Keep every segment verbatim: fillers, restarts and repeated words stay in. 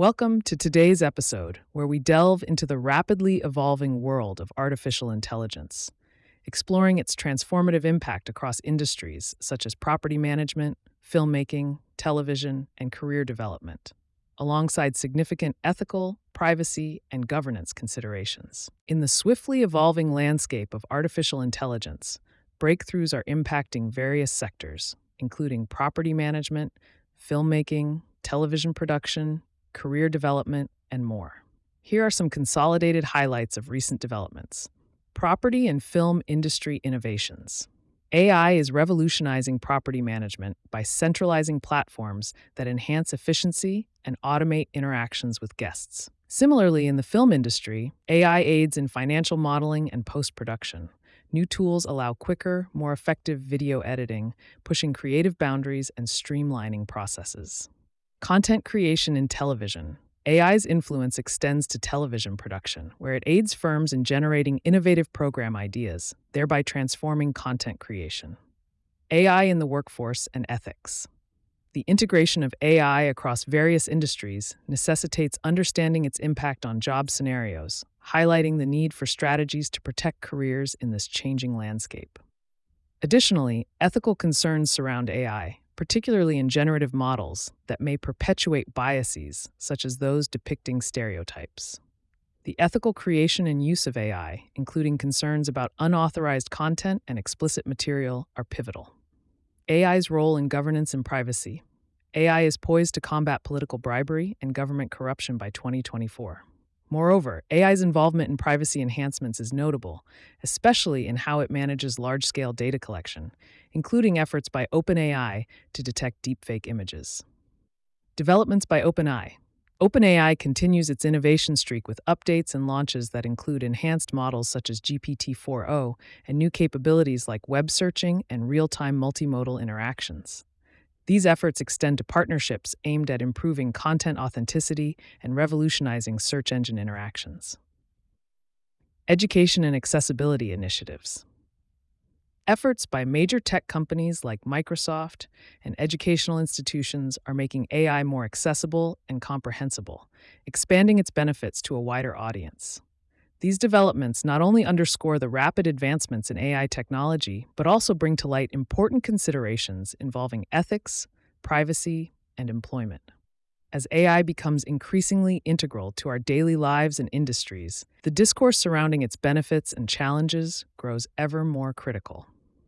Welcome to today's episode, where we delve into the rapidly evolving world of artificial intelligence, exploring its transformative impact across industries such as property management, filmmaking, television, and career development, alongside significant ethical, privacy, and governance considerations. In the swiftly evolving landscape of artificial intelligence, breakthroughs are impacting various sectors, including property management, filmmaking, television production, career development, and more. Here are some consolidated highlights of recent developments. Property and film industry innovations. A I is revolutionizing property management by centralizing platforms that enhance efficiency and automate interactions with guests. Similarly, in the film industry, A I aids in financial modeling and post-production. New tools allow quicker, more effective video editing, pushing creative boundaries and streamlining processes. Content creation in television. A I's influence extends to television production, where it aids firms in generating innovative program ideas, thereby transforming content creation. A I in the workforce and ethics. The integration of A I across various industries necessitates understanding its impact on job scenarios, highlighting the need for strategies to protect careers in this changing landscape. Additionally, ethical concerns surround A I, particularly in generative models that may perpetuate biases, such as those depicting stereotypes. The ethical creation and use of A I, including concerns about unauthorized content and explicit material, are pivotal. A I's role in governance and privacy. A I is poised to combat political bribery and government corruption by twenty twenty-four. Moreover, A I's involvement in privacy enhancements is notable, especially in how it manages large-scale data collection, including efforts by OpenAI to detect deepfake images. Developments by OpenAI. OpenAI continues its innovation streak with updates and launches that include enhanced models such as G P T four o and new capabilities like web searching and real-time multimodal interactions. These efforts extend to partnerships aimed at improving content authenticity and revolutionizing search engine interactions. Education and accessibility initiatives. Efforts by major tech companies like Microsoft and educational institutions are making A I more accessible and comprehensible, expanding its benefits to a wider audience. These developments not only underscore the rapid advancements in A I technology, but also bring to light important considerations involving ethics, privacy, and employment. As A I becomes increasingly integral to our daily lives and industries, the discourse surrounding its benefits and challenges grows ever more critical.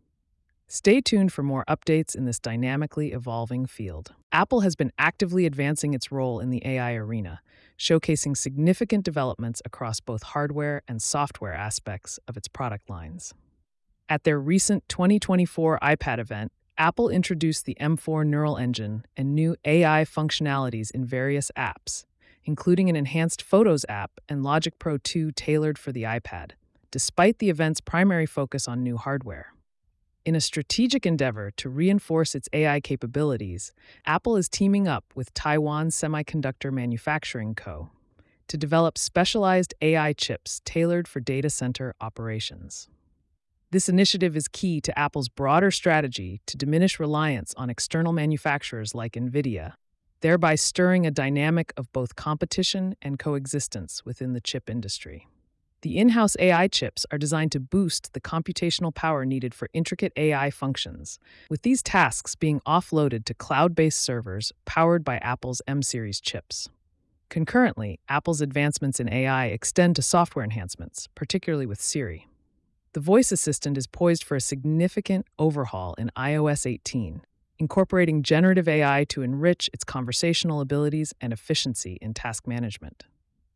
Stay tuned for more updates in this dynamically evolving field. Apple has been actively advancing its role in the A I arena, showcasing significant developments across both hardware and software aspects of its product lines. At their recent twenty twenty-four iPad event, Apple introduced the M four Neural Engine and new A I functionalities in various apps, including an enhanced Photos app and Logic Pro two tailored for the iPad, despite the event's primary focus on new hardware. In a strategic endeavor to reinforce its A I capabilities, Apple is teaming up with Taiwan Semiconductor Manufacturing Co. to develop specialized A I chips tailored for data center operations. This initiative is key to Apple's broader strategy to diminish reliance on external manufacturers like NVIDIA, thereby stirring a dynamic of both competition and coexistence within the chip industry. The in-house A I chips are designed to boost the computational power needed for intricate A I functions, with these tasks being offloaded to cloud-based servers powered by Apple's M-series chips. Concurrently, Apple's advancements in A I extend to software enhancements, particularly with Siri. The voice assistant is poised for a significant overhaul in i O S eighteen, incorporating generative A I to enrich its conversational abilities and efficiency in task management.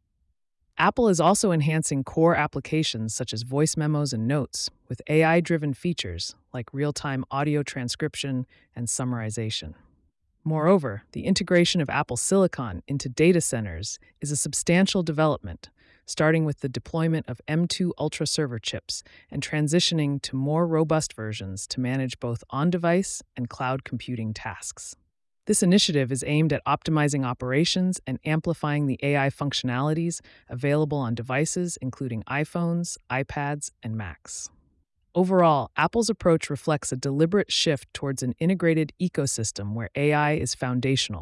Apple is also enhancing core applications such as voice memos and notes with A I-driven features like real-time audio transcription and summarization. Moreover, the integration of Apple Silicon into data centers is a substantial development, starting with the deployment of M two Ultra server chips and transitioning to more robust versions to manage both on-device and cloud computing tasks. This initiative is aimed at optimizing operations and amplifying the A I functionalities available on devices including iPhones, iPads, and Macs. Overall, Apple's approach reflects a deliberate shift towards an integrated ecosystem where A I is foundational,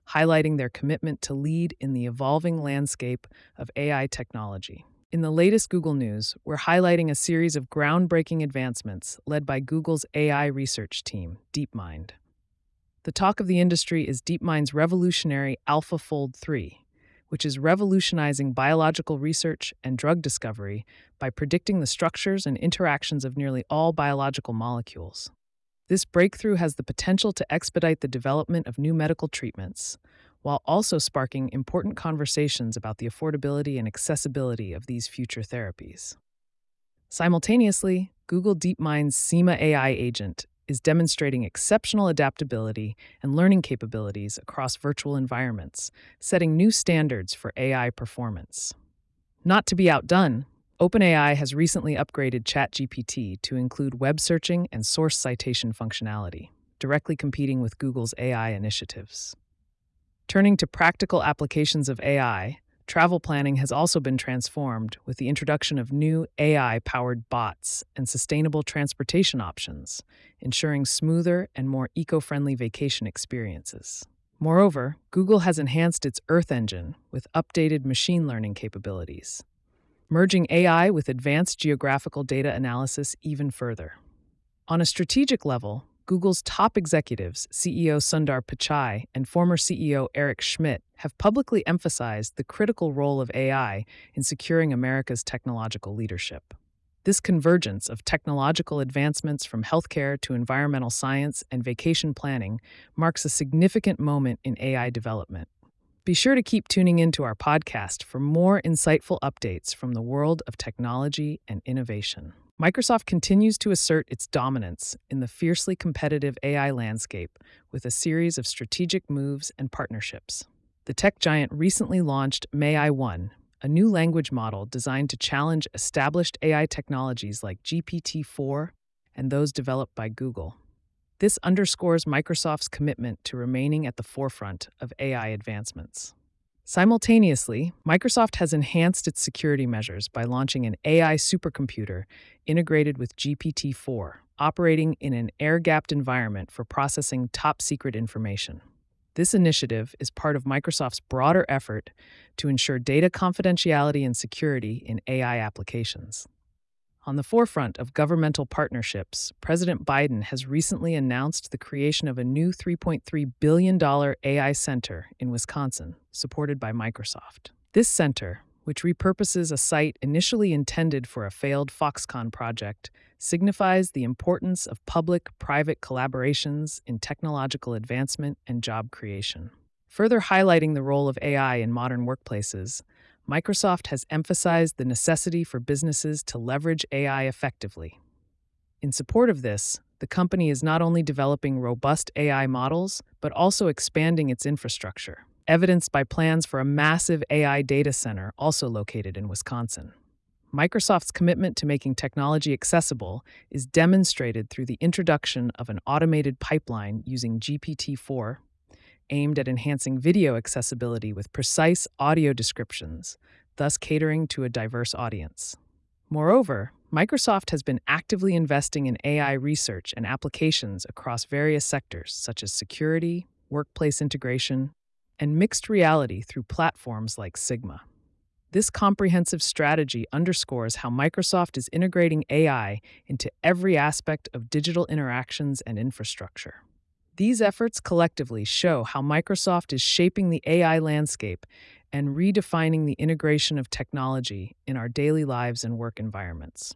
highlighting their commitment to lead in the evolving landscape of A I technology. In the latest Google news, we're highlighting a series of groundbreaking advancements led by Google's A I research team, DeepMind. The talk of the industry is DeepMind's revolutionary AlphaFold three, which is revolutionizing biological research and drug discovery by predicting the structures and interactions of nearly all biological molecules. This breakthrough has the potential to expedite the development of new medical treatments, while also sparking important conversations about the affordability and accessibility of these future therapies. Simultaneously, Google DeepMind's Sima A I agent is demonstrating exceptional adaptability and learning capabilities across virtual environments, setting new standards for A I performance. Not to be outdone, OpenAI has recently upgraded ChatGPT to include web searching and source citation functionality, directly competing with Google's A I initiatives. Turning to practical applications of A I, travel planning has also been transformed with the introduction of new A I-powered bots and sustainable transportation options, ensuring smoother and more eco-friendly vacation experiences. Moreover, Google has enhanced its Earth engine with updated machine learning capabilities, merging A I with advanced geographical data analysis even further. On a strategic level, Google's top executives, C E O Sundar Pichai and former C E O Eric Schmidt, have publicly emphasized the critical role of A I in securing America's technological leadership. This convergence of technological advancements from healthcare to environmental science and vacation planning marks a significant moment in A I development. Be sure to keep tuning into our podcast for more insightful updates from the world of technology and innovation. Microsoft continues to assert its dominance in the fiercely competitive A I landscape with a series of strategic moves and partnerships. The tech giant recently launched May I one, a new language model designed to challenge established A I technologies like G P T four and those developed by Google. This underscores Microsoft's commitment to remaining at the forefront of A I advancements. Simultaneously, Microsoft has enhanced its security measures by launching an A I supercomputer integrated with G P T four, operating in an air-gapped environment for processing top-secret information. This initiative is part of Microsoft's broader effort to ensure data confidentiality and security in A I applications. On the forefront of governmental partnerships, President Biden has recently announced the creation of a new three point three billion dollars A I center in Wisconsin, supported by Microsoft. This center, which repurposes a site initially intended for a failed Foxconn project, signifies the importance of public-private collaborations in technological advancement and job creation. Further highlighting the role of A I in modern workplaces, Microsoft has emphasized the necessity for businesses to leverage A I effectively. In support of this, the company is not only developing robust A I models, but also expanding its infrastructure, evidenced by plans for a massive A I data center also located in Wisconsin. Microsoft's commitment to making technology accessible is demonstrated through the introduction of an automated pipeline using G P T four, aimed at enhancing video accessibility with precise audio descriptions, thus catering to a diverse audience. Moreover, Microsoft has been actively investing in A I research and applications across various sectors such as security, workplace integration, and mixed reality through platforms like Sigma. This comprehensive strategy underscores how Microsoft is integrating A I into every aspect of digital interactions and infrastructure. These efforts collectively show how Microsoft is shaping the A I landscape and redefining the integration of technology in our daily lives and work environments.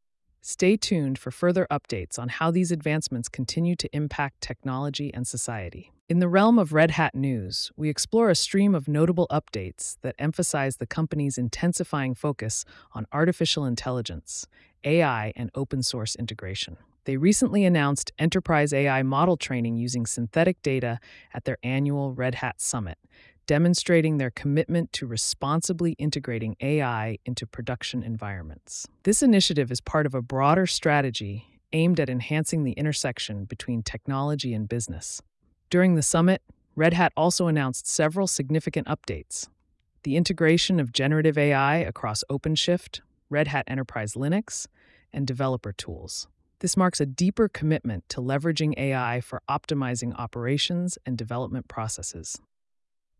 Stay tuned for further updates on how these advancements continue to impact technology and society. In the realm of Red Hat news, we explore a stream of notable updates that emphasize the company's intensifying focus on artificial intelligence, A I, and open-source integration. They recently announced enterprise A I model training using synthetic data at their annual Red Hat Summit, demonstrating their commitment to responsibly integrating A I into production environments. This initiative is part of a broader strategy aimed at enhancing the intersection between technology and business. During the summit, Red Hat also announced several significant updates: the integration of generative A I across OpenShift, Red Hat Enterprise Linux, and developer tools. This marks a deeper commitment to leveraging A I for optimizing operations and development processes.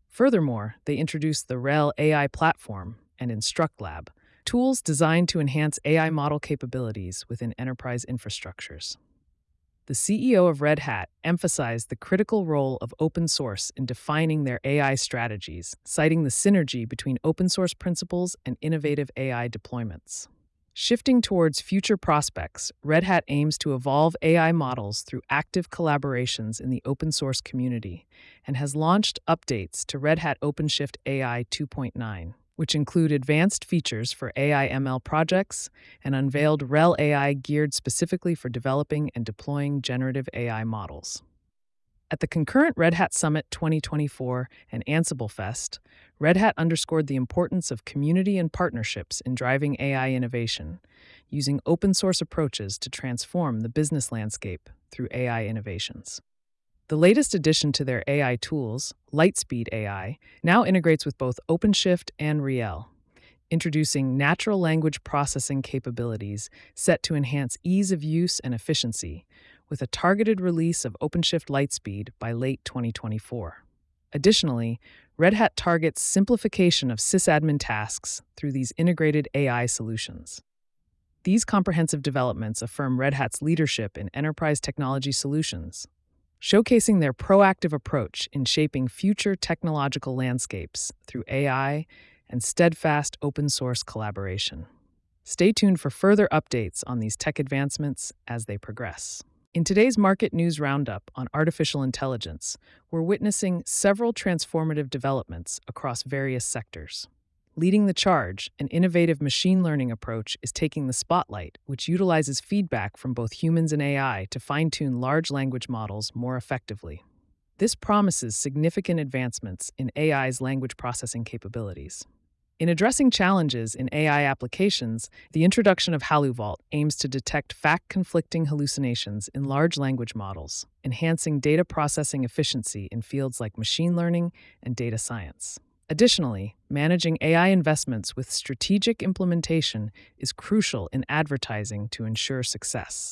Furthermore, they introduced the RHEL A I platform and InstructLab, tools designed to enhance A I model capabilities within enterprise infrastructures. The C E O of Red Hat emphasized the critical role of open source in defining their A I strategies, citing the synergy between open source principles and innovative A I deployments. Shifting towards future prospects, Red Hat aims to evolve A I models through active collaborations in the open source community and has launched updates to Red Hat OpenShift A I two point nine, which include advanced features for A I M L projects and unveiled RHEL A I geared specifically for developing and deploying generative A I models. At the concurrent Red Hat Summit twenty twenty-four and Ansible Fest, Red Hat underscored the importance of community and partnerships in driving A I innovation, using open-source approaches to transform the business landscape through A I innovations. The latest addition to their A I tools, Lightspeed A I, now integrates with both OpenShift and RHEL, introducing natural language processing capabilities set to enhance ease of use and efficiency, with a targeted release of OpenShift Lightspeed by late twenty twenty-four. Additionally, Red Hat targets simplification of sysadmin tasks through these integrated A I solutions. These comprehensive developments affirm Red Hat's leadership in enterprise technology solutions, showcasing their proactive approach in shaping future technological landscapes through A I and steadfast open-source collaboration. Stay tuned for further updates on these tech advancements as they progress. In today's Market News Roundup on artificial intelligence, we're witnessing several transformative developments across various sectors. Leading the charge, an innovative machine learning approach is taking the spotlight, which utilizes feedback from both humans and A I to fine-tune large language models more effectively. This promises significant advancements in A I's language processing capabilities. In addressing challenges in A I applications, the introduction of HalooVault aims to detect fact-conflicting hallucinations in large language models, enhancing data processing efficiency in fields like machine learning and data science. Additionally, managing A I investments with strategic implementation is crucial in advertising to ensure success.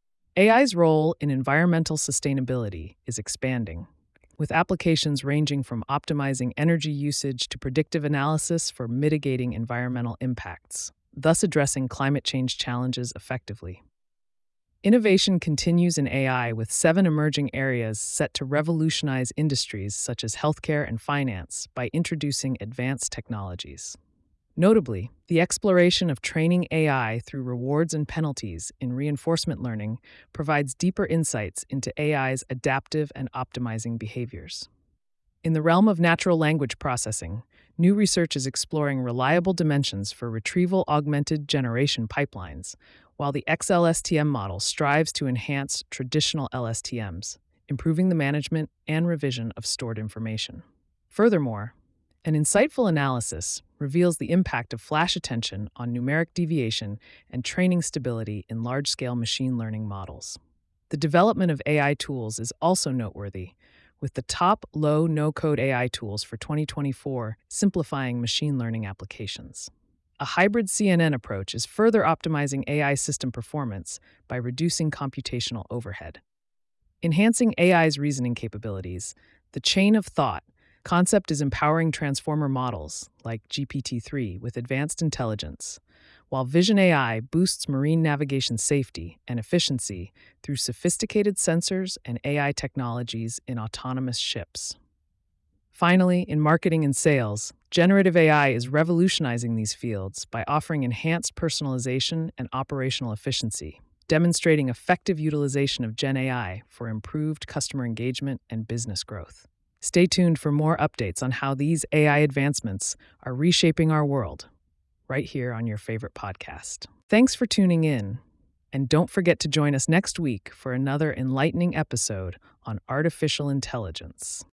A I's role in environmental sustainability is expanding, with applications ranging from optimizing energy usage to predictive analysis for mitigating environmental impacts, thus addressing climate change challenges effectively. Innovation continues in A I with seven emerging areas set to revolutionize industries such as healthcare and finance by introducing advanced technologies. Notably, the exploration of training A I through rewards and penalties in reinforcement learning provides deeper insights into A I's adaptive and optimizing behaviors. In the realm of natural language processing, new research is exploring reliable dimensions for retrieval augmented generation pipelines, while the X L S T M model strives to enhance traditional L S T Ms, improving the management and revision of stored information. Furthermore, an insightful analysis reveals the impact of flash attention on numeric deviation and training stability in large-scale machine learning models. The development of A I tools is also noteworthy, with the top low no-code A I tools for twenty twenty-four simplifying machine learning applications. A hybrid C N N approach is further optimizing A I system performance by reducing computational overhead. Enhancing A I's reasoning capabilities, the chain of thought concept is empowering transformer models, like G P T three, with advanced intelligence, while Vision A I boosts marine navigation safety and efficiency through sophisticated sensors and A I technologies in autonomous ships. Finally, in marketing and sales, generative A I is revolutionizing these fields by offering enhanced personalization and operational efficiency, demonstrating effective utilization of Gen A I for improved customer engagement and business growth. Stay tuned for more updates on how these A I advancements are reshaping our world, right here on your favorite podcast. Thanks for tuning in, and don't forget to join us next week for another enlightening episode on artificial intelligence.